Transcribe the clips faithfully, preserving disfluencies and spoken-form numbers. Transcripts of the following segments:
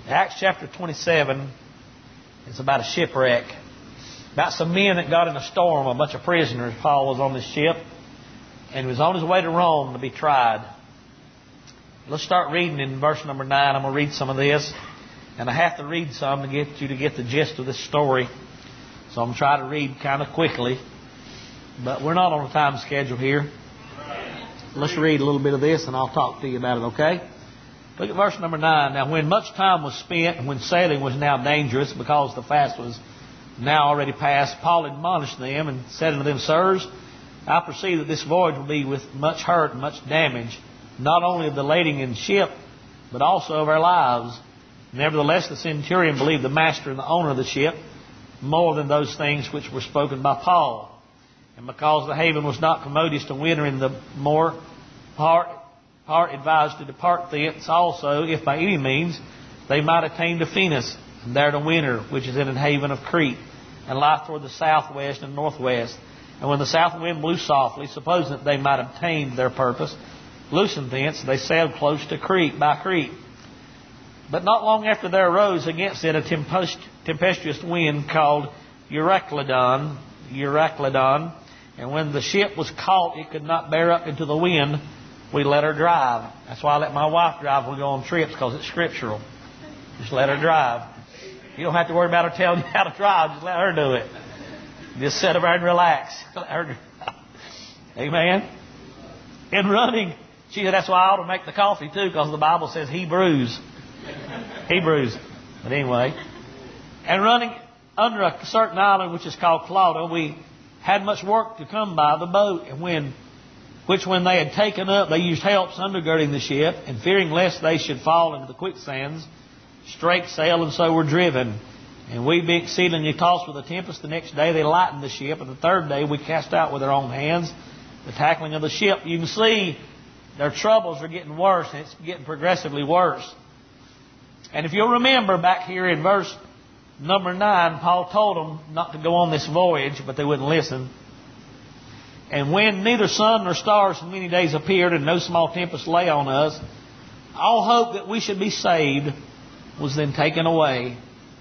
Acts chapter twenty-seven is about a shipwreck. About some men that got in a storm, a bunch of prisoners. Paul was on this ship and was on his way to Rome to be tried. Let's start reading in verse number nine. I'm going to read some of this. And I have to read some to get you to get the gist of this story. So I'm going to try to read kind of quickly. But we're not on a time schedule here. Let's read a little bit of this and I'll talk to you about it, okay? Look at verse number nine. Now when much time was spent and when sailing was now dangerous because the fast was now already past, Paul admonished them and said unto them, Sirs, I perceive that this voyage will be with much hurt and much damage, not only of the lading in ship, but also of our lives. Nevertheless, the centurion believed the master and the owner of the ship more than those things which were spoken by Paul. And because the haven was not commodious to winter in the more, part, part advised to depart thence also, if by any means they might attain to Phoenix, and there to winter, which is in an haven of Crete, and lie toward the southwest and northwest. And when the south wind blew softly, supposing that they might obtain their purpose, loosened thence, they sailed close to Crete, by Crete. But not long after there arose against it a tempest, tempestuous wind called Euroclydon, Euroclydon. And when the ship was caught, it could not bear up into the wind. We let her drive. That's why I let my wife drive when we go on trips, because it's scriptural. Just let her drive. You don't have to worry about her telling you how to drive. Just let her do it. Just sit over and relax. Let her drive. Amen. In running, she said that's why I ought to make the coffee too, because the Bible says Hebrews. Hebrews. But anyway. And running under a certain island which is called Clauda, we had much work to come by the boat, and when, which when they had taken up, they used helps undergirding the ship, and fearing lest they should fall into the quicksands, strake sail, and so were driven. And we being exceedingly tossed with a tempest, the next day they lightened the ship, and the third day we cast out with our own hands the tackling of the ship. You can see their troubles are getting worse, and it's getting progressively worse. And if you'll remember back here in verse number nine, Paul told them not to go on this voyage, but they wouldn't listen. And when neither sun nor stars for many days appeared, and no small tempest lay on us, all hope that we should be saved was then taken away.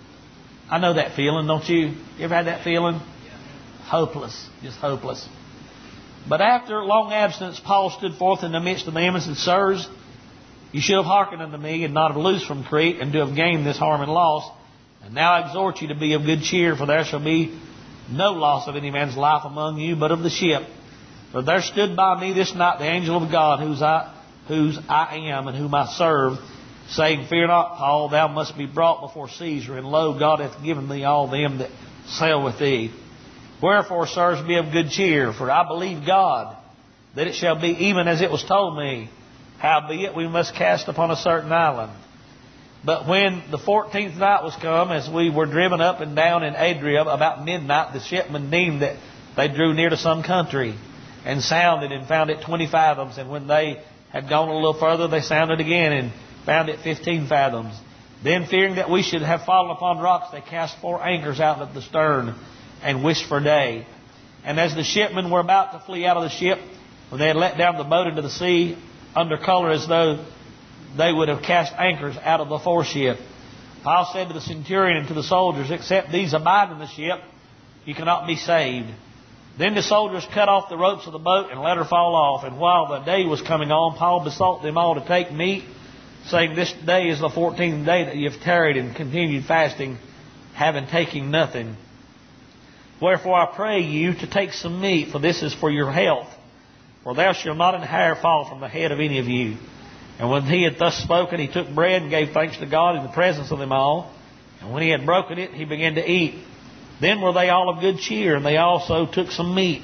I know that feeling, don't you? You ever had that feeling? Hopeless, just hopeless. But after long absence, Paul stood forth in the midst of them and said, Sirs, you should have hearkened unto me, and not have loosed from Crete, and to have gained this harm and loss. And now I exhort you to be of good cheer, for there shall be no loss of any man's life among you, but of the ship. For there stood by me this night the angel of God, whose I, whose I am, and whom I serve, saying, Fear not, Paul, thou must be brought before Caesar, and lo, God hath given thee all them that sail with thee. Wherefore, sirs, be of good cheer, for I believe God, that it shall be even as it was told me. Howbeit we must cast upon a certain island. But when the fourteenth night was come, as we were driven up and down in Adria about midnight, the shipmen deemed that they drew near to some country, and sounded and found it twenty fathoms. And when they had gone a little further, they sounded again and found it fifteen fathoms. Then, fearing that we should have fallen upon rocks, they cast four anchors out of the stern and wished for day. And as the shipmen were about to flee out of the ship, when they had let down the boat into the sea, under color as though they would have cast anchors out of the foreship, Paul said to the centurion and to the soldiers, Except these abide in the ship, you cannot be saved. Then the soldiers cut off the ropes of the boat and let her fall off. And while the day was coming on, Paul besought them all to take meat, saying, This day is the fourteenth day that ye have tarried and continued fasting, having taken nothing. Wherefore I pray you to take some meat, for this is for your health. For there shall not an hair fall from the head of any of you. And when he had thus spoken, he took bread and gave thanks to God in the presence of them all. And when he had broken it, he began to eat. Then were they all of good cheer, and they also took some meat.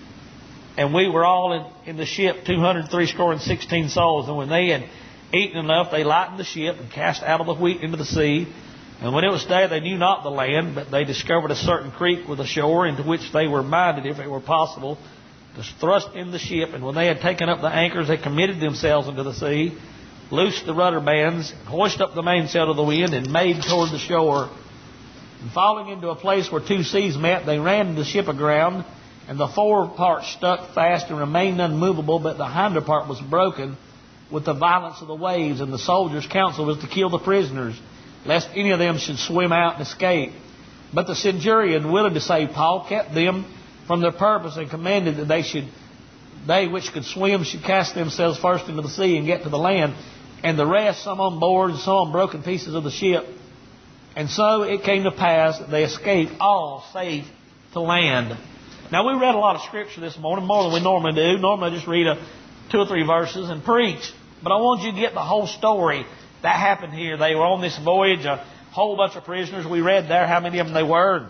And we were all in, in the ship, two hundred three score and sixteen souls. And when they had eaten enough, they lightened the ship and cast out of the wheat into the sea. And when it was day, they knew not the land, but they discovered a certain creek with a shore, into which they were minded, if it were possible, to thrust in the ship. And when they had taken up the anchors, they committed themselves into the sea, loosed the rudder bands, hoisted up the mainsail to the wind, and made toward the shore. And falling into a place where two seas met, they ran the ship aground, and the fore part stuck fast and remained unmovable, but the hinder part was broken with the violence of the waves. And the soldiers' counsel was to kill the prisoners, lest any of them should swim out and escape. But the centurion, willing to save Paul, kept them from their purpose and commanded that they should, they which could swim should cast themselves first into the sea and get to the land, and the rest, some on board and some on broken pieces of the ship. And so it came to pass that they escaped all safe to land. Now, we read a lot of Scripture this morning, more than we normally do. Normally I just read a, two or three verses and preach. But I want you to get the whole story that happened here. They were on this voyage, a whole bunch of prisoners. We read there how many of them they were.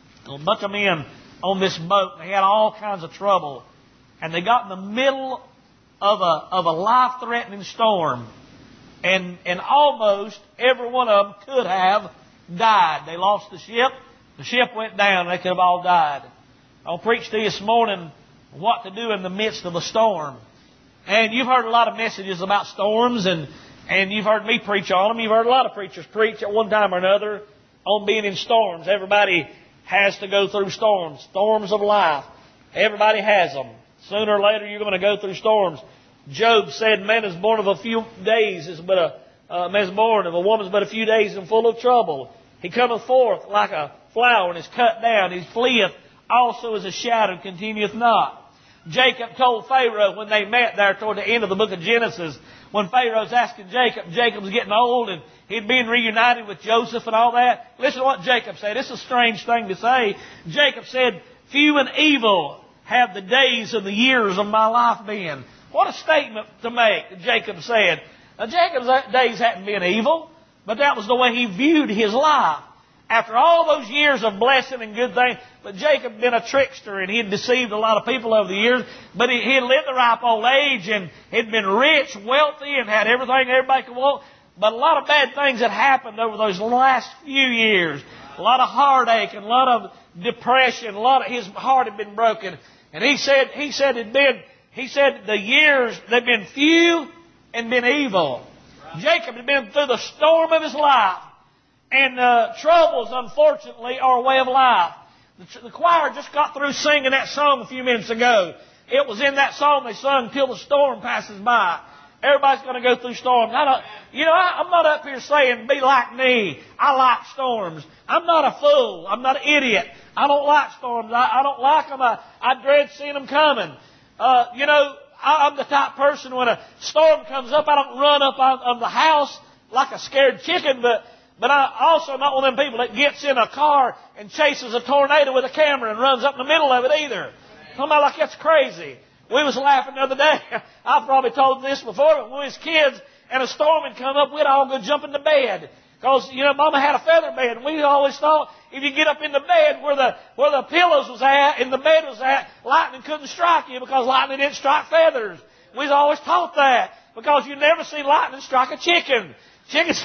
A bunch of men on this boat. They had all kinds of trouble. And they got in the middle of a, of a life-threatening storm. And, and almost every one of them could have died. They lost the ship. The ship went down. They could have all died. I'll preach to you this morning what to do in the midst of a storm. And you've heard a lot of messages about storms, and, and you've heard me preach on them. You've heard a lot of preachers preach at one time or another on being in storms. Everybody has to go through storms, storms of life. Everybody has them. Sooner or later you're going to go through storms. Job said, man is born of a few days, is but a uh, man is born of a woman's but a few days and full of trouble. He cometh forth like a flower and is cut down. He fleeth also as a shadow, continueth not. Jacob told Pharaoh when they met there toward the end of the book of Genesis, when Pharaoh's asking Jacob, Jacob's getting old and he'd been reunited with Joseph and all that. Listen to what Jacob said. This is a strange thing to say. Jacob said, few and evil have the days of the years of my life been. What a statement to make, that Jacob said. Now, Jacob's days hadn't been evil, but that was the way he viewed his life. After all those years of blessing and good things, but Jacob had been a trickster and he had deceived a lot of people over the years, but he, he had lived the ripe old age and had been rich, wealthy, and had everything everybody could want. But a lot of bad things had happened over those last few years. A lot of heartache and a lot of depression. A lot of his heart had been broken. And he said, he said it'd been, he said the years they'd been few and been evil. Jacob had been through the storm of his life. And uh, troubles, unfortunately, are a way of life. The, the choir just got through singing that song a few minutes ago. It was in that song they sung, Till the Storm Passes By. Everybody's going to go through storms. I don't, you know, I, I'm not up here saying, be like me. I like storms. I'm not a fool. I'm not an idiot. I don't like storms. I, I don't like them. I, I dread seeing them coming. Uh, you know, I, I'm the type of person when a storm comes up, I don't run up on, on the house like a scared chicken, but But I also not one of them people that gets in a car and chases a tornado with a camera and runs up in the middle of it either. Somebody like that's crazy. We was laughing the other day. I've probably told this before, but when we was kids and a storm had come up, we'd all go jump into bed. Because, you know, Mama had a feather bed, and we always thought if you get up in the bed where the where the pillows was at and the bed was at, lightning couldn't strike you because lightning didn't strike feathers. We was always taught that because you never see lightning strike a chicken. Chickens...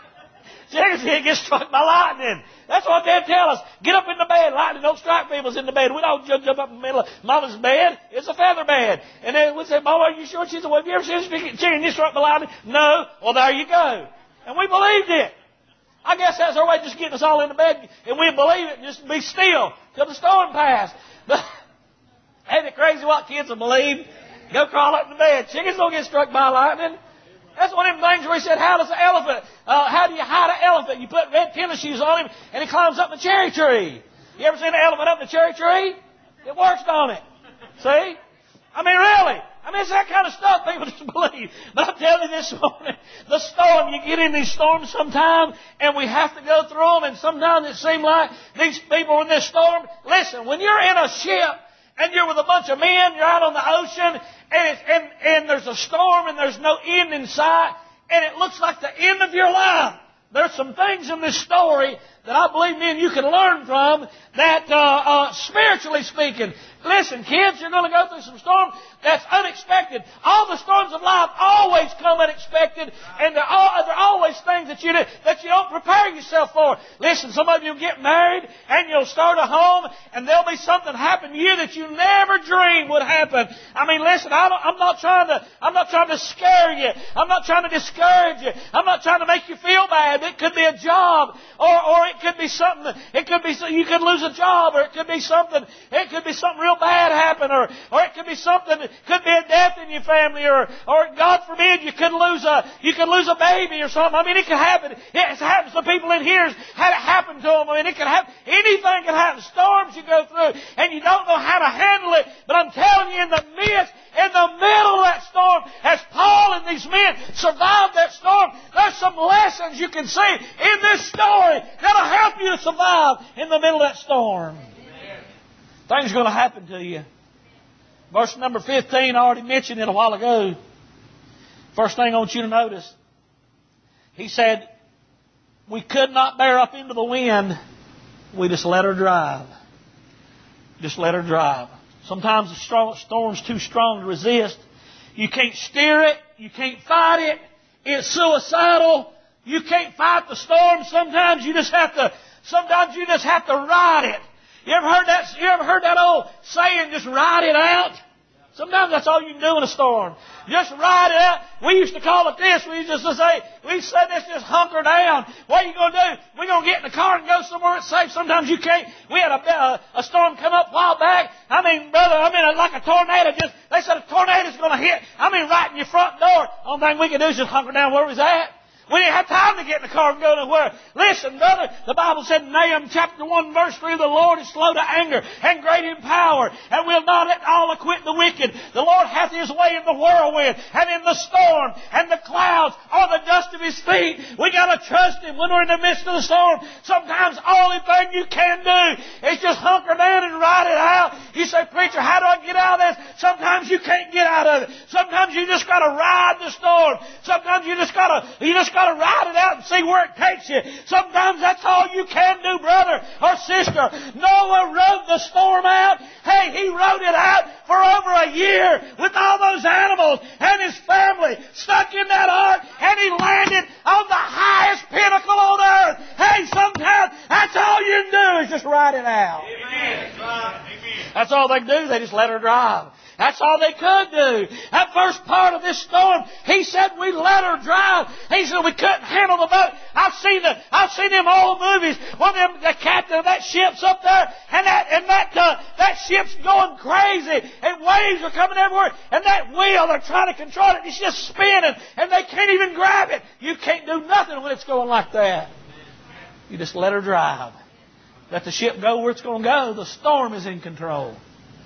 Chickens can't get struck by lightning. That's what they'd tell us. Get up in the bed. Lightning don't strike people's in the bed. We don't jump, jump up in the middle of Mama's bed. It's a feather bed. And then we'd say, Mama, are you sure? She said, well, have you ever seen a chicken get struck by lightning? No. Well, there you go. And we believed it. I guess that's our way of just getting us all in the bed. And we'd believe it and just be still till the storm passed. But ain't it crazy what kids will believe? Go crawl up in the bed. Chickens don't get struck by lightning. That's one of them things where he said, how does an elephant, uh, how do you hide an elephant? You put red tennis shoes on him and he climbs up in the cherry tree. You ever seen an elephant up in the cherry tree? It works, don't it? See? I mean, really. I mean, it's that kind of stuff people just believe. But I'm telling you this morning, the storm, you get in these storms sometime and we have to go through them, and sometimes it seems like these people in this storm, listen, when you're in a ship and you're with a bunch of men, you're out on the ocean, And, it's, and, and there's a storm and there's no end in sight, and it looks like the end of your life. There's some things in this story that I believe me and you can learn from that, uh, uh, spiritually speaking. Listen, kids, you're going to go through some storms that's unexpected. All the storms of life always come unexpected, and there are, there are always things that you do, that you don't prepare yourself for. Listen, some of you get married, and you'll start a home, and there'll be something happen to you that you never dreamed would happen. I mean, listen, I don't, I'm not trying to, I'm not trying to scare you. I'm not trying to discourage you. I'm not trying to make you feel bad. It could be a job, or, or it could be something, it could be, you could lose a job, or it could be something, it could be something real bad happen, or, or it could be something, could be a death in your family, or, or God forbid, you could lose a, you could lose a baby or something. I mean, it could happen. It happens to of the people in here has had it happen to them. I mean, it can happen. Anything can happen. Storms you go through, and you don't know how to handle it. But I'm telling you, in the midst, in the middle of that storm, as Paul and these men survived that storm, there's some lessons you can see in this story that'll help you to survive in the middle of that storm. Amen. Things are going to happen to you. Verse number fifteen, I already mentioned it a while ago. First thing I want you to notice, he said, we could not bear up into the wind. We just let her drive. Just let her drive. Sometimes the storm's too strong to resist. You can't steer it. You can't fight it. It's suicidal. You can't fight the storm. Sometimes you just have to, sometimes you just have to ride it. You ever heard that, you ever heard that old saying, just ride it out? Sometimes that's all you can do in a storm. Just ride it out. We used to call it this. We used to say, we said this, just hunker down. What are you going to do? We're going to get in the car and go somewhere that's safe. Sometimes you can't. We had a, a, a storm come up a while back. I mean, brother, I mean, like a tornado. Just They said a tornado's going to hit. I mean, right in your front door. Only thing we could do is just hunker down where we was at. We didn't have time to get in the car and go nowhere. Listen, brother, the Bible said in Nahum chapter one, verse three, the Lord is slow to anger and great in power, and will not at all acquit the wicked. The Lord hath His way in the whirlwind, and in the storm, and the clouds are the dust of His feet. We got to trust Him when we're in the midst of the storm. Sometimes the only thing you can do is just hunker down and ride it out. You say, preacher, how do I get out of this? Sometimes you can't get out of it. Sometimes you just got to ride the storm. Sometimes you just got to, you just got to ride it out and see where it takes you. Sometimes that's all you can do, brother or sister. Noah rode the storm out. Hey, he rode it out for over a year with all those animals and his family stuck in that ark, and he landed on the highest pinnacle on earth. Hey, sometimes that's all you can do is just ride it out. Amen. That's all they do. They just let her drive. That's all they could do. That first part of this storm, he said we let her drive. He said we couldn't handle the boat. I've seen the, I've seen them old movies when them, the captain of that ship's up there, and that and that uh, that ship's going crazy, and waves are coming everywhere, and that wheel they're trying to control it. It's just spinning, and they can't even grab it. You can't do nothing when it's going like that. You just let her drive. Let the ship go where it's going to go. The storm is in control.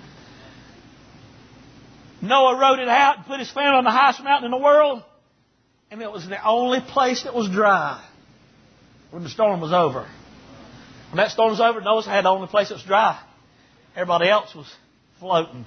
Noah rode it out and put his family on the highest mountain in the world. And it was the only place that was dry when the storm was over. When that storm was over, Noah had the only place that was dry. Everybody else was floating.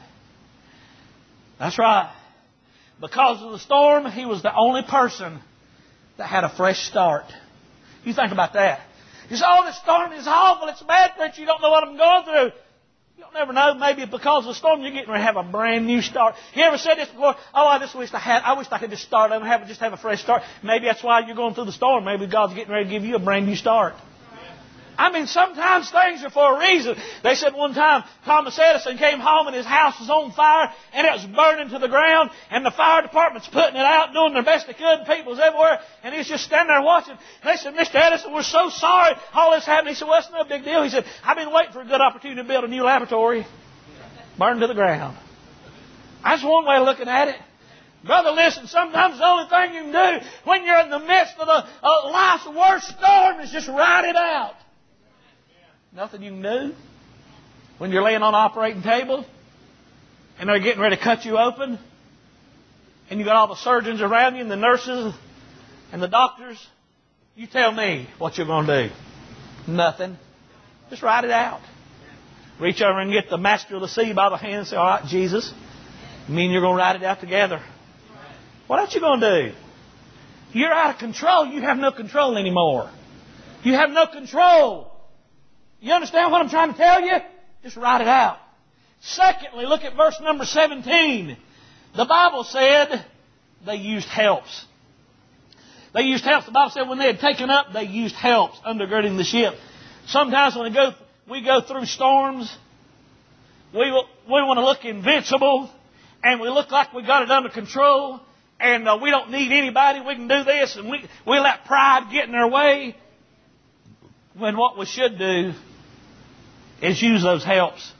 That's right. Because of the storm, he was the only person that had a fresh start. You think about that. You say, oh, this storm is awful. It's bad, preacher. You don't know what I'm going through. You'll never know. Maybe because of the storm, you're getting ready to have a brand new start. You ever said this before? Oh, I just wish I had. I wish I could just start over and have just have a fresh start. Maybe that's why you're going through the storm. Maybe God's getting ready to give you a brand new start. I mean, sometimes things are for a reason. They said one time Thomas Edison came home and his house was on fire and it was burning to the ground, and the fire department's putting it out, doing their best they could, and people was everywhere, and he's just standing there watching. They said, Mister Edison, we're so sorry all this happened. He said, well, it's no big deal. He said, I've been waiting for a good opportunity to build a new laboratory. Burned to the ground. That's one way of looking at it. Brother, listen, sometimes the only thing you can do when you're in the midst of the, uh, life's worst storm is just ride it out. Nothing you can do. When you're laying on an operating table and they're getting ready to cut you open and you got all the surgeons around you and the nurses and the doctors, you tell me what you're going to do. Nothing. Just ride it out. Reach over and get the master of the sea by the hand and say, all right, Jesus, you mean you're going to ride it out together? What else you going to do? You're out of control. You have no control anymore. You have no control. You understand what I'm trying to tell you? Just write it out. Secondly, look at verse number seventeen. The Bible said they used helps. They used helps. The Bible said when they had taken up, they used helps undergirding the ship. Sometimes when we go, we go through storms, we, we want to look invincible, and we look like we got it under control, and uh, we don't need anybody. We can do this, and we, we let pride get in our way. When what we should do is use those helps.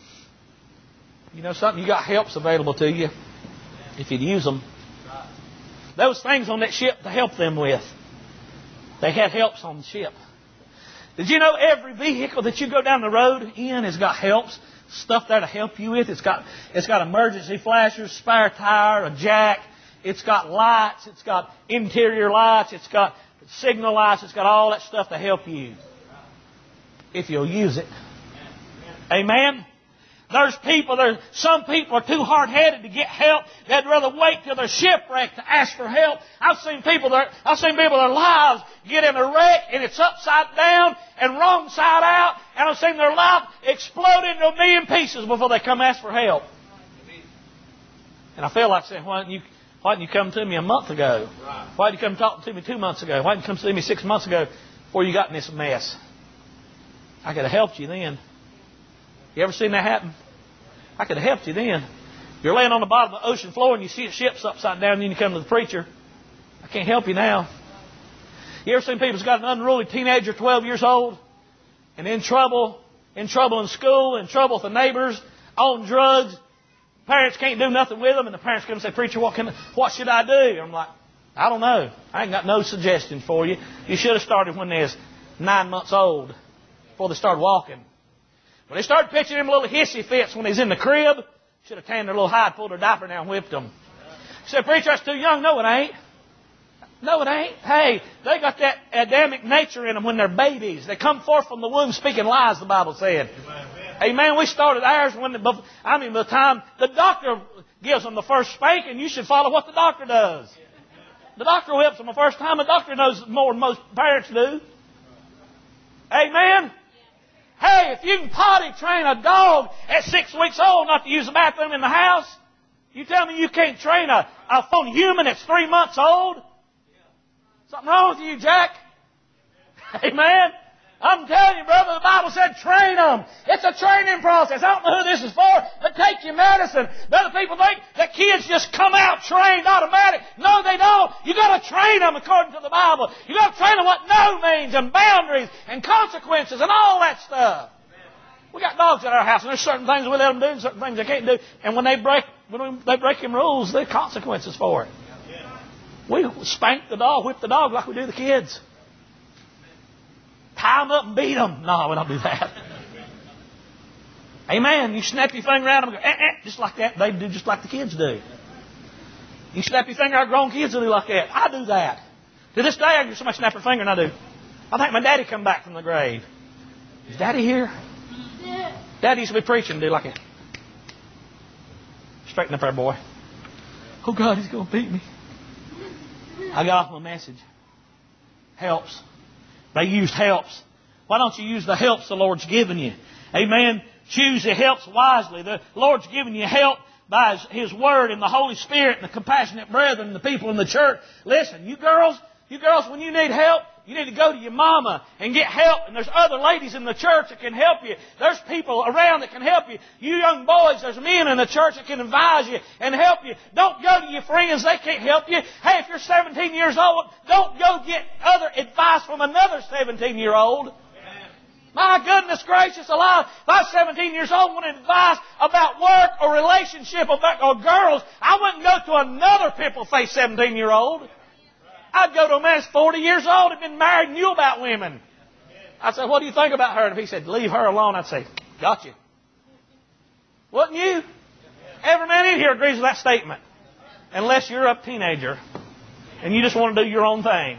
You know something? You got helps available to you if you'd use them. Those things on that ship to help them with. They had helps on the ship. Did you know every vehicle that you go down the road in has got helps? Stuff there to help you with. It's got, it's got emergency flashers, spare tire, a jack. It's got lights. It's got interior lights. It's got signal lights. It's got all that stuff to help you. If you'll use it. Amen? There's people, there, some people are too hard-headed to get help. They'd rather wait till they're shipwrecked to ask for help. I've seen people, that, I've seen people, their lives get in a wreck and it's upside down and wrong side out. And I've seen their life explode into a million pieces before they come ask for help. And I feel like saying, why didn't you, why didn't you come to me a month ago? Why didn't you come talk to me two months ago? Why didn't you come see me six months ago before you got in this mess? I could have helped you then. You ever seen that happen? I could have helped you then. You're laying on the bottom of the ocean floor and you see a ship's upside down and then you come to the preacher. I can't help you now. You ever seen people who's got an unruly teenager, twelve years old, and in trouble, in trouble in school, in trouble with the neighbors, on drugs. Parents can't do nothing with them, and the parents come and say, preacher, what, can, what should I do? I'm like, I don't know. I ain't got no suggestions for you. You should have started when they was nine months old, before they started walking. When they started pitching them little hissy fits when they was in the crib, should have taken their little hide, pulled their diaper down, and whipped them. He said, preacher, that's too young. No, it ain't. No, it ain't. Hey, they got that Adamic nature in them when they're babies. They come forth from the womb speaking lies, the Bible said. Amen. Amen. We started ours when, the, I mean, by the time the doctor gives them the first spanking, you should follow what the doctor does. The doctor whips them the first time. The doctor knows more than most parents do. Amen. Hey, if you can potty train a dog at six weeks old not to use the bathroom in the house, you tell me you can't train a, a full human that's three months old? Something wrong with you, Jack? Amen? I'm telling you, brother, the Bible said train them. It's a training process. I don't know who this is for, but take your medicine. But other people think that kids just come out trained automatic. No, they don't. You got to train them according to the Bible. You got to train them what no means and boundaries and consequences and all that stuff. We got dogs at our house, and there's certain things we let them do and certain things they can't do. And when they break, when they break them rules, there are consequences for it. We spank the dog, whip the dog like we do the kids. Tie them up and beat them. No, we don't do that. Amen. You snap your finger at them and go, eh, eh, just like that. They do just like the kids do. You snap your finger at grown kids will do like that. I do that. To this day, I get somebody snap their finger and I do. I think my daddy come back from the grave. Is Daddy here? Daddy used to be preaching and do like that. Straighten up there, boy. Oh, God, he's going to beat me. I got off my message. Helps. They used helps. Why don't you use the helps the Lord's given you? Amen. Choose the helps wisely. The Lord's given you help by His, His Word and the Holy Spirit and the compassionate brethren and the people in the church. Listen, you girls, you girls, when you need help, you need to go to your mama and get help. And there's other ladies in the church that can help you. There's people around that can help you. You young boys, there's men in the church that can advise you and help you. Don't go to your friends. They can't help you. Hey, if you're seventeen years old, don't go get other advice from another seventeen-year-old. My goodness gracious alive. If I was seventeen years old and wanted advice about work or relationship or, or girls, I wouldn't go to another pimple-faced seventeen-year-old. I'd go to a man that's forty years old and been married and knew about women. I'd say, what do you think about her? And if he said, leave her alone, I'd say, got you. Wouldn't you? Every man in here agrees with that statement. Unless you're a teenager and you just want to do your own thing.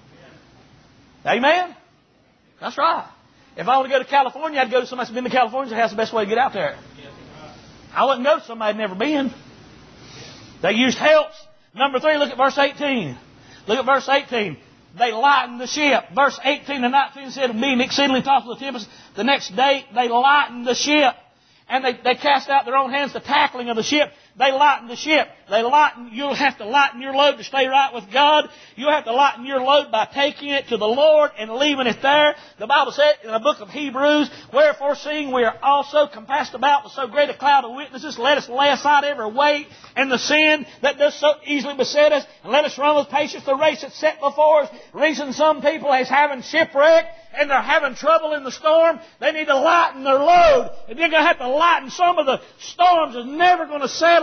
Amen? That's right. If I want to go to California, I'd go to somebody who's been to California and say, how's the best way to get out there? I wouldn't go to somebody who'd never been. They used helps. Number three, look at verse eighteen. Look at verse eighteen. They lightened the ship. Verse eighteen and nineteen said, being exceedingly tossed with the tempest, the next day they lightened the ship. And they, they cast out their own hands the tackling of the ship. They lightened the ship. They lighten, you'll have to lighten your load to stay right with God. You'll have to lighten your load by taking it to the Lord and leaving it there. The Bible said in the book of Hebrews, wherefore seeing we are also compassed about with so great a cloud of witnesses, let us lay aside every weight and the sin that does so easily beset us, and let us run with patience the race that's set before us. Reason some people is having shipwreck and they're having trouble in the storm, they need to lighten their load. And they're going to have to lighten some of the storms that's never going to settle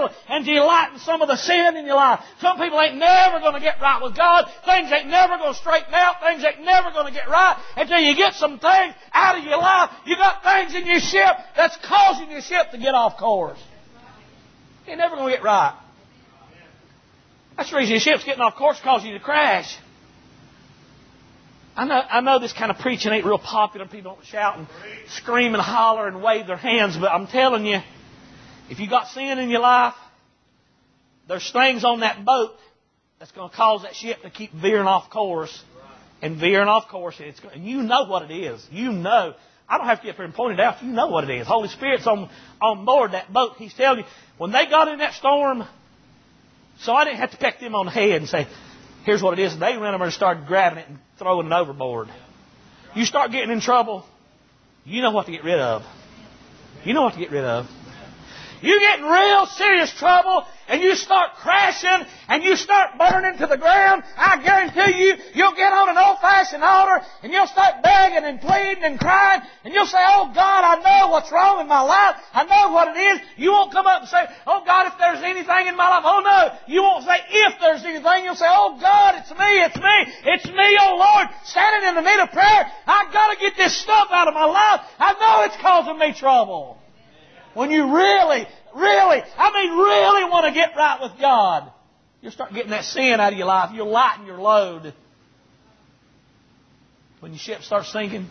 little and delight in some of the sin in your life. Some people ain't never going to get right with God. Things ain't never going to straighten out. Things ain't never going to get right until you get some things out of your life. You got things in your ship that's causing your ship to get off course. You're never going to get right. That's the reason your ship's getting off course, causing you to crash. I know, I know this kind of preaching ain't real popular. People don't shout and scream and holler and wave their hands. But I'm telling you, if you got sin in your life, there's things on that boat that's going to cause that ship to keep veering off course and veering off course. And, it's, and you know what it is. You know. I don't have to get up here and point it out. You know what it is. Holy Spirit's on, on board that boat. He's telling you, when they got in that storm, so I didn't have to peck them on the head and say, here's what it is. They ran over and started grabbing it and throwing it overboard. You start getting in trouble, you know what to get rid of. You know what to get rid of. You get in real serious trouble and you start crashing and you start burning to the ground, I guarantee you, you'll get on an old-fashioned altar and you'll start begging and pleading and crying and you'll say, oh God, I know what's wrong in my life. I know what it is. You won't come up and say, oh God, if there's anything in my life. Oh no, you won't say if there's anything. You'll say, oh God, it's me, it's me, it's me, oh Lord, standing in the need of prayer. I've got to get this stuff out of my life. I know it's causing me trouble. When you really, really, I mean really want to get right with God, you'll start getting that sin out of your life. You'll lighten your load. When your ship starts sinking,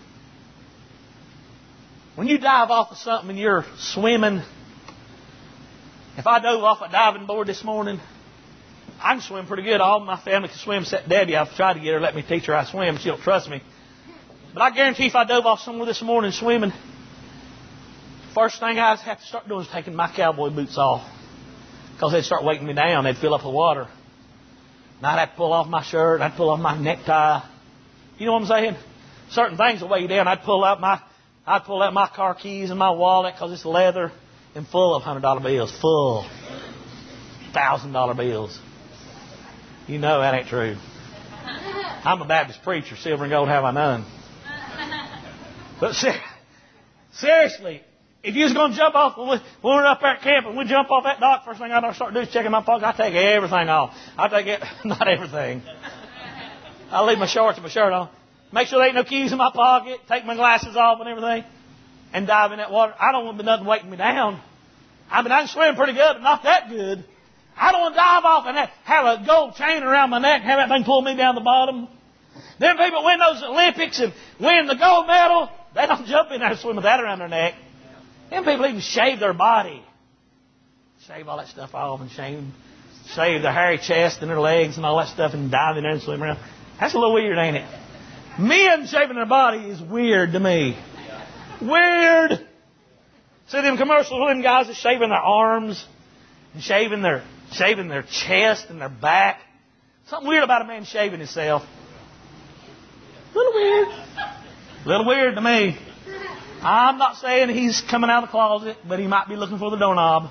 when you dive off of something and you're swimming, if I dove off a diving board this morning, I can swim pretty good. All my family can swim except Debbie. I've tried to get her to let me teach her how to swim. She don't trust me. But I guarantee if I dove off somewhere this morning swimming, first thing I'd have to start doing is taking my cowboy boots off. Because they'd start weighting me down. They'd fill up with water. And I'd have to pull off my shirt. I'd pull off my necktie. You know what I'm saying? Certain things will weigh you down. I'd pull out my, I'd pull out my car keys and my wallet because it's leather and full of one hundred dollar bills. Full. one thousand dollar bills. You know that ain't true. I'm a Baptist preacher. Silver and gold have I none. But ser- seriously, if you was going to jump off, when, we, when we're up there at camp and we jump off that dock, first thing I start doing is checking my pockets. I take everything off. I take it, not everything. I leave my shorts and my shirt on. Make sure there ain't no keys in my pocket. Take my glasses off and everything. And dive in that water. I don't want nothing weighting me down. I mean, I can swim pretty good, but not that good. I don't want to dive off and have a gold chain around my neck and have that thing pull me down the bottom. Them people win those Olympics and win the gold medal, they don't jump in there and swim with that around their neck. Them people even shave their body. Shave all that stuff off and shave, shave their hairy chest and their legs and all that stuff and dive in there and swim around. That's a little weird, ain't it? Men shaving their body is weird to me. Weird. See them commercials with them guys that shaving their arms and shaving their, shaving their chest and their back. Something weird about a man shaving himself. A little weird. A little weird to me. I'm not saying he's coming out of the closet, but he might be looking for the doorknob.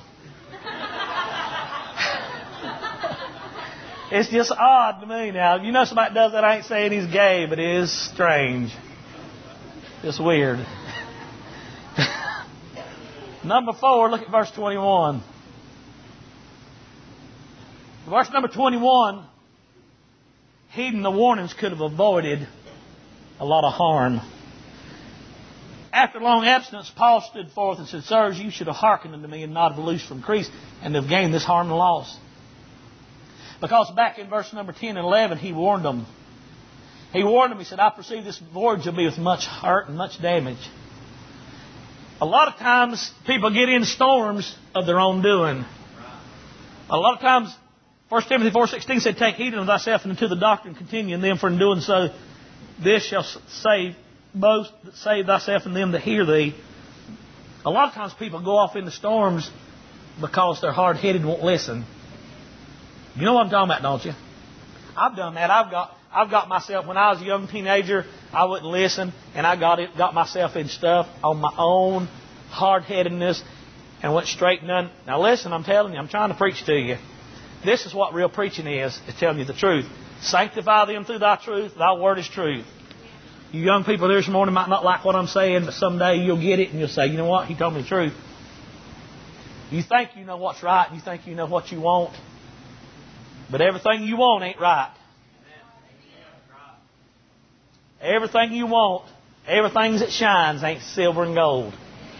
It's just odd to me now. You know somebody does that, I ain't saying he's gay, but it is strange. It's weird. Number four, look at verse twenty-one. Verse number twenty-one, heeding the warnings could have avoided a lot of harm. After long abstinence, Paul stood forth and said, sirs, you should have hearkened unto me and not have loosed from Crete and have gained this harm and loss. Because back in verse number ten and eleven, he warned them. He warned them, he said, I perceive this voyage will be with much hurt and much damage. A lot of times, people get in storms of their own doing. A lot of times, First Timothy four sixteen said, take heed unto thyself and unto the doctrine, continue in them, for in doing so, this shall save both that save thyself and them that hear thee. A lot of times people go off into storms because they're hard-headed and won't listen. You know what I'm talking about, don't you? I've done that. I've got I've got myself, when I was a young teenager, I wouldn't listen, and I got it, got myself in stuff on my own hard-headedness and went straight and done. Now listen, I'm telling you, I'm trying to preach to you. This is what real preaching is, is telling you the truth. Sanctify them through thy truth. Thy word is truth. You young people here this morning might not like what I'm saying, but someday you'll get it and you'll say, you know what? He told me the truth. You think you know what's right. You think you know what you want. But everything you want ain't right. Everything you want, everything that shines ain't silver and gold.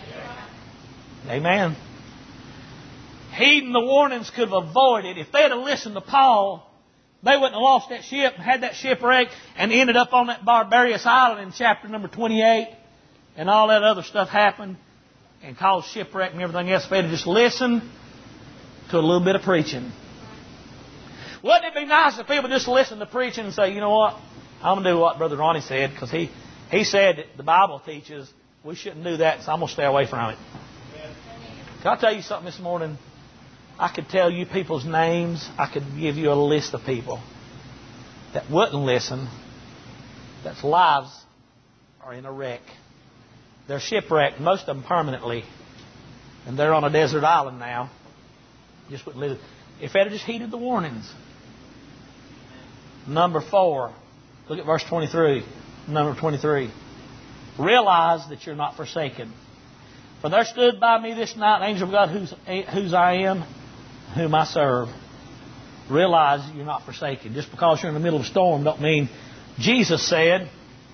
Amen. Heeding the warnings could have avoided. If they'd have listened to Paul, they wouldn't have lost that ship, had that shipwreck, and ended up on that barbarous island in chapter number twenty-eight. And all that other stuff happened and caused shipwreck and everything else. If they'd have just listened to a little bit of preaching. Wouldn't it be nice if people just listen to preaching and say, you know what? I'm going to do what Brother Ronnie said, because he, he said that the Bible teaches we shouldn't do that, so I'm going to stay away from it. Can I tell you something this morning? I could tell you people's names. I could give you a list of people that wouldn't listen, that's lives are in a wreck. They're shipwrecked, most of them permanently, and they're on a desert island now. Just wouldn't listen. If they'd have just heeded the warnings. Number four. Look at verse twenty-three. Number twenty-three. Realize that you're not forsaken. For there stood by me this night an angel of God whose, whose I am, whom I serve. Realize you're not forsaken. Just because you're in the middle of a storm don't mean. Jesus said,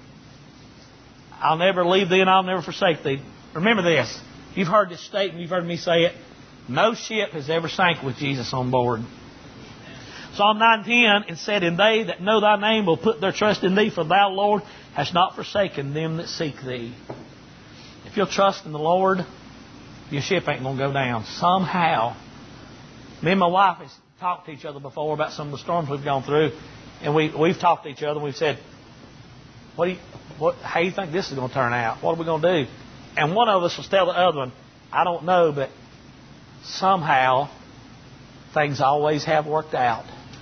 I'll never leave thee and I'll never forsake thee. Remember this. You've heard this statement. You've heard me say it. No ship has ever sank with Jesus on board. Psalm nine ten, it said, and they that know thy name will put their trust in thee, for thou, Lord, hast not forsaken them that seek thee. If you'll trust in the Lord, your ship ain't going to go down. Somehow, me and my wife has talked to each other before about some of the storms we've gone through, and we, we've talked to each other and we've said, what do you, what, how do you think this is going to turn out? What are we going to do? And one of us will tell the other one, I don't know, but somehow things always have worked out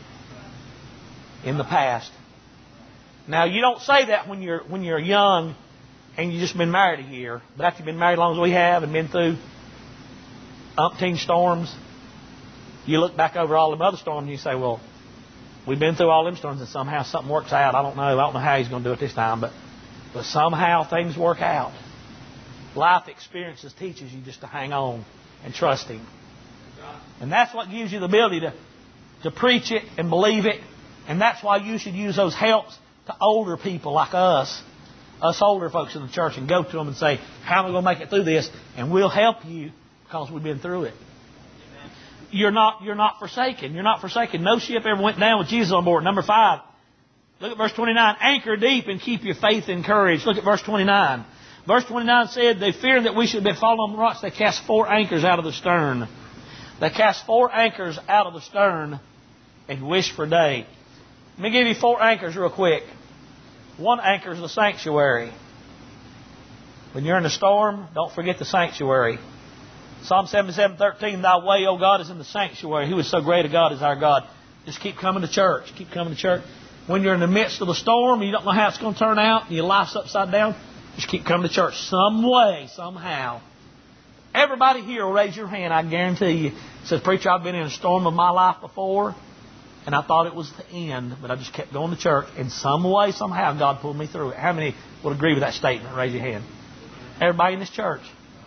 in the past. Now, you don't say that when you're when you're young and you've just been married a year. But after you've been married as long as we have and been through umpteen storms, you look back over all them other storms and you say, well, we've been through all them storms and somehow something works out. I don't know. I don't know how he's going to do it this time, but, but somehow things work out. Life experiences teaches you just to hang on and trust Him. And that's what gives you the ability to, to preach it and believe it. And that's why you should use those helps to older people like us, us older folks in the church, and go to them and say, how am I going to make it through this? And we'll help you because we've been through it. Amen. You're not, you're not forsaken. You're not forsaken. No ship ever went down with Jesus on board. Number five. Look at verse twenty-nine. Anchor deep and keep your faith and courage. Look at verse twenty-nine. Verse twenty-nine said, they feared that we should be fallen on the rocks. They cast four anchors out of the stern. They cast four anchors out of the stern and wished for day. Let me give you four anchors real quick. One anchor is the sanctuary. When you're in a storm, don't forget the sanctuary. Psalm seventy-seven thirteen, thy way, O God, is in the sanctuary. Who is so great a God as our God? Just keep coming to church. Keep coming to church. When you're in the midst of the storm, you don't know how it's going to turn out, and your life's upside down, just keep coming to church. Some way, somehow. Everybody here will raise your hand, I guarantee you. Says, preacher, I've been in a storm of my life before, and I thought it was the end, but I just kept going to church. In some way, somehow, God pulled me through it. How many would agree with that statement? Raise your hand. Everybody in this church.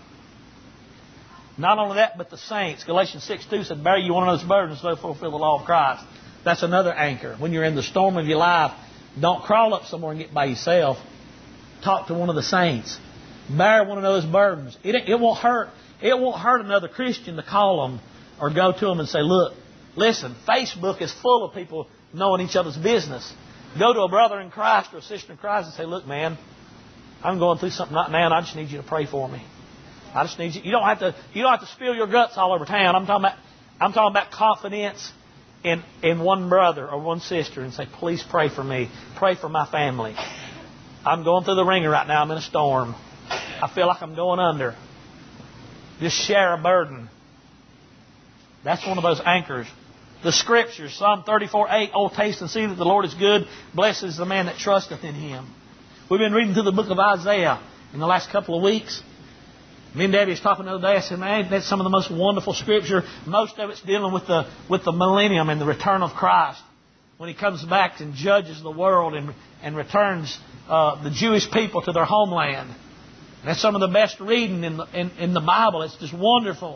Not only that, but the saints. Galatians six two said, bear you one of those burdens, so fulfill the law of Christ. That's another anchor. When you're in the storm of your life, don't crawl up somewhere and get by yourself. Talk to one of the saints. Bear one of those burdens. It, it won't hurt. It won't hurt another Christian to call them or go to them and say, look, listen, Facebook is full of people knowing each other's business. Go to a brother in Christ or a sister in Christ and say, look, man, I'm going through something right now and I just need you to pray for me. I just need you. You don't have to, you don't have to spill your guts all over town. I'm talking about, I'm talking about confidence in, in one brother or one sister and say, please pray for me. Pray for my family. I'm going through the ringer right now. I'm in a storm. I feel like I'm going under. Just share a burden. That's one of those anchors. The Scriptures, Psalm thirty-four eight, oh, taste and see that the Lord is good. Blessed is the man that trusteth in Him. We've been reading through the book of Isaiah in the last couple of weeks. Me and Debbie was talking the other day. I said, man, that's some of the most wonderful Scripture. Most of it's dealing with the with the millennium and the return of Christ. When He comes back and judges the world and, and returns uh, the Jewish people to their homeland. That's some of the best reading in the, in, in the Bible. It's just wonderful.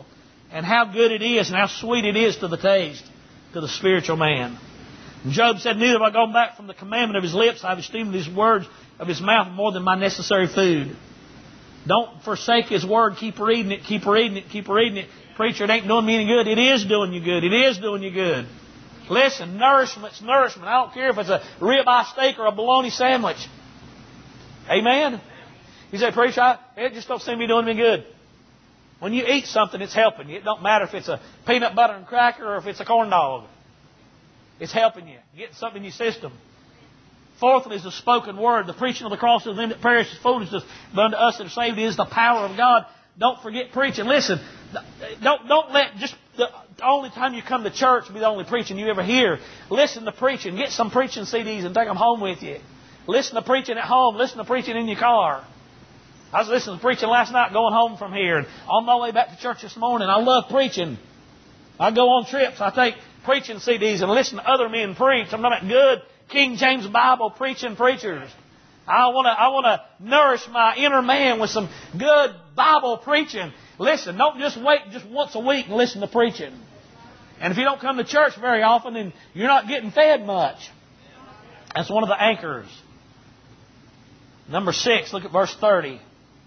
and how good it is and how sweet it is to the taste, to the spiritual man. And Job said, neither have I gone back from the commandment of his lips. I have esteemed his words of his mouth more than my necessary food. Don't forsake his word. Keep reading it, keep reading it, keep reading it. Preacher, it ain't doing me any good. It is doing you good. It is doing you good. Listen, nourishment's nourishment. I don't care if it's a ribeye steak or a bologna sandwich. Amen? You say, preacher, I, it just don't seem to be doing me good. When you eat something, it's helping you. It don't matter if it's a peanut butter and cracker or if it's a corn dog. It's helping you. Getting something in your system. Fourthly is the spoken word. The preaching of the cross of them that perish is foolishness, but unto us that are saved is the power of God. Don't forget preaching. Listen, don't don't let just the only time you come to church be the only preaching you ever hear. Listen to preaching. Get some preaching C Ds and take them home with you. Listen to preaching at home. Listen to preaching in your car. I was listening to preaching last night going home from here, and on my way back to church this morning. I love preaching. I go on trips. I take preaching C Ds and listen to other men preach. I'm talking about good King James Bible preaching preachers. I want to I want to nourish my inner man with some good Bible preaching. Listen, don't just wait just once a week and listen to preaching. And if you don't come to church very often, then you're not getting fed much. That's one of the anchors. Number six, look at verse thirty.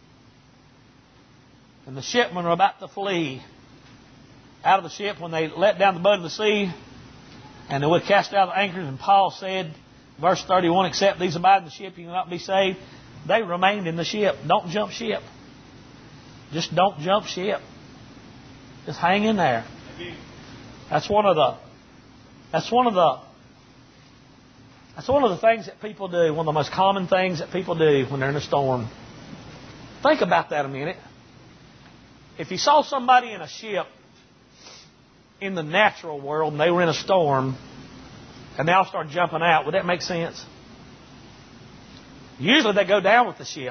And the shipmen were about to flee out of the ship when they let down the boat of the sea, and they would cast out the anchors. And Paul said, verse thirty-one, except these abide in the ship, you will not be saved. They remained in the ship. Don't jump ship. Just don't jump ship. Just hang in there. That's one of the. That's one of the. That's one of the things that people do. One of the most common things that people do when they're in a storm. Think about that a minute. If you saw somebody in a ship in the natural world and they were in a storm and they all started jumping out, would that make sense? Usually they go down with the ship.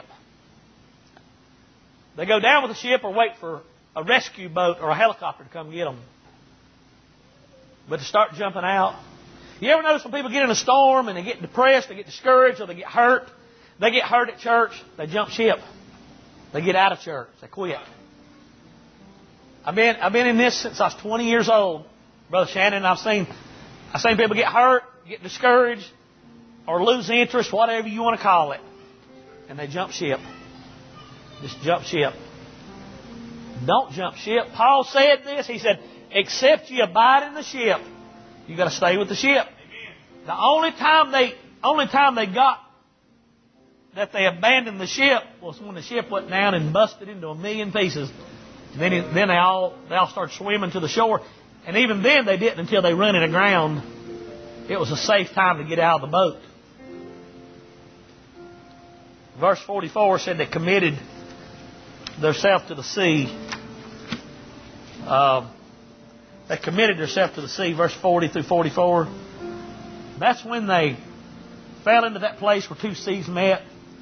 They go down with the ship or wait for a rescue boat or a helicopter to come get them. But to start jumping out. You ever notice when people get in a storm and they get depressed, they get discouraged, or they get hurt? They get hurt at church, they jump ship. They get out of church. They quit. I've been I've been in this since I was twenty years old, Brother Shannon. I've seen I've seen people get hurt, get discouraged, or lose interest, whatever you want to call it, and they jump ship. Just jump ship. Don't jump ship. Paul said this. He said, "Except you abide in the ship, you got to stay with the ship." Amen. The only time they only time they got that they abandoned the ship was when the ship went down and busted into a million pieces. And then, it, then they all they all started swimming to the shore. And even then they didn't until they run it aground. It was a safe time to get out of the boat. Verse forty-four said they committed themselves to the sea. Uh, they committed themselves to the sea. Verse forty through forty-four. That's when they fell into that place where two seas met.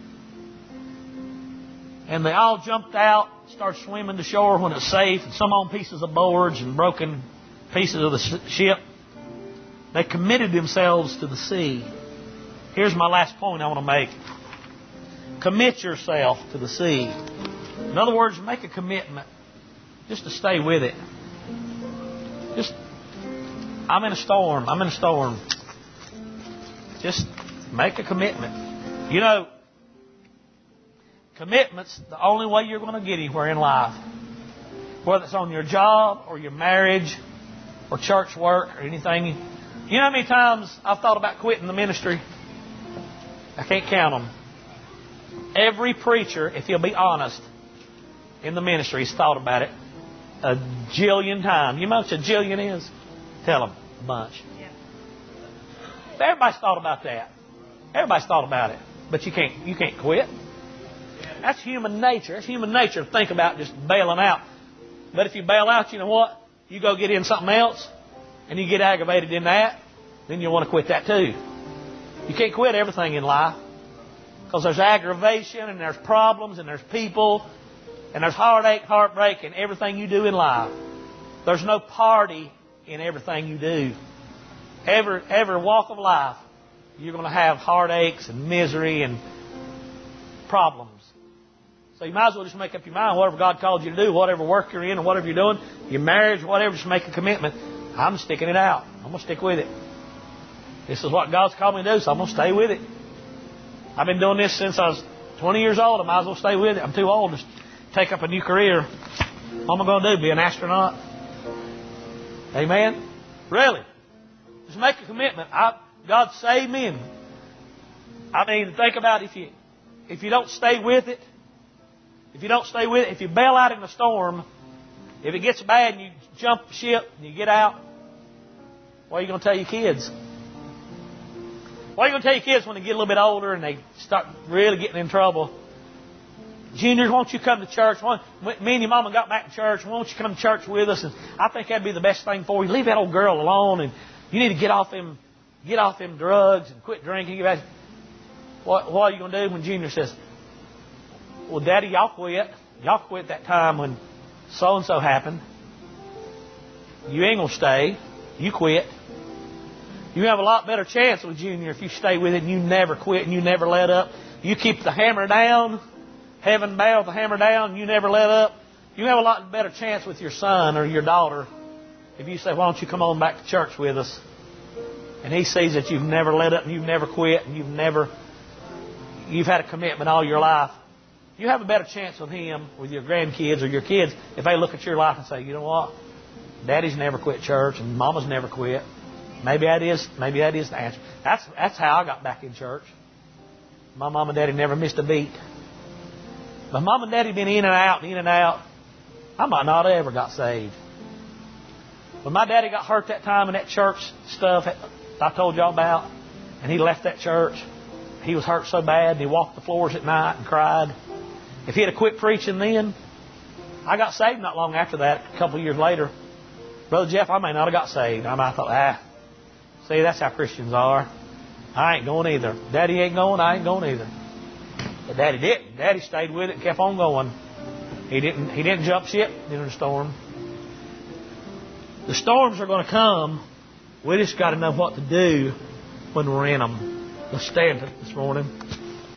And they all jumped out, started swimming to shore when it was safe, and some on pieces of boards and broken pieces of the ship. They committed themselves to the sea. Here's my last point I want to make. Commit yourself to the sea. In other words, make a commitment just to stay with it. Just, I'm in a storm. I'm in a storm. Just make a commitment. You know, commitment's the only way you're going to get anywhere in life. Whether it's on your job or your marriage or church work or anything. You know how many times I've thought about quitting the ministry? I can't count them. Every preacher, if he'll be honest, in the ministry has thought about it a jillion times. You know how much a jillion is? Tell them. A bunch. Yeah. Everybody's thought about that. Everybody's thought about it. But you can't, you can't quit. That's human nature. It's human nature to think about just bailing out. But if you bail out, you know what? You go get in something else, and you get aggravated in that, then you'll want to quit that too. You can't quit everything in life. Because there's aggravation, and there's problems, and there's people, and there's heartache, heartbreak in everything you do in life. There's no party in everything you do. Every, every walk of life, you're going to have heartaches and misery and problems. So you might as well just make up your mind, whatever God called you to do, whatever work you're in or whatever you're doing, your marriage, whatever, just make a commitment. I'm sticking it out. I'm going to stick with it. This is what God's called me to do, so I'm going to stay with it. I've been doing this since I was twenty years old. I might as well stay with it. I'm too old to take up a new career. What am I going to do? Be an astronaut? Amen? Really? Just make a commitment. I, God saved me. And I mean, think about it. If you, if you don't stay with it, if you don't stay with it, if you bail out in the storm, if it gets bad and you jump ship and you get out, what are you going to tell your kids? What are you going to tell your kids when they get a little bit older and they start really getting in trouble? Junior, won't you come to church? Why, me and your mama got back to church. Won't you come to church with us? And I think that'd be the best thing for you. Leave that old girl alone, and you need to get off them, get off them drugs and quit drinking. What, what are you going to do when Junior says, well, Daddy, y'all quit. Y'all quit that time when so-and-so happened. You ain't going to stay. You quit. You have a lot better chance with Junior if you stay with it and you never quit and you never let up. You keep the hammer down. Heaven bound, the hammer down, you never let up. You have a lot better chance with your son or your daughter if you say, why don't you come on back to church with us? And he sees that you've never let up and you've never quit and you've never, you've had a commitment all your life. You have a better chance with him, with your grandkids or your kids, if they look at your life and say, you know what? Daddy's never quit church and Mama's never quit. Maybe that is, maybe that is the answer. That's, that's how I got back in church. My mom and daddy never missed a beat. But Mom and Daddy been in and out, in and out. I might not have ever got saved. When my daddy got hurt that time in that church stuff I told y'all about, and he left that church, he was hurt so bad, and he walked the floors at night and cried. If he had quit preaching then, I got saved not long after that, a couple of years later. Brother Jeff, I may not have got saved. I might have thought, ah, see, that's how Christians are. I ain't going either. Daddy ain't going, I ain't going either. But Daddy didn't. Daddy stayed with it and kept on going. He didn't, he didn't jump ship in the storm. The storms are going to come. We just got to know what to do when we're in them. Let's stand this morning.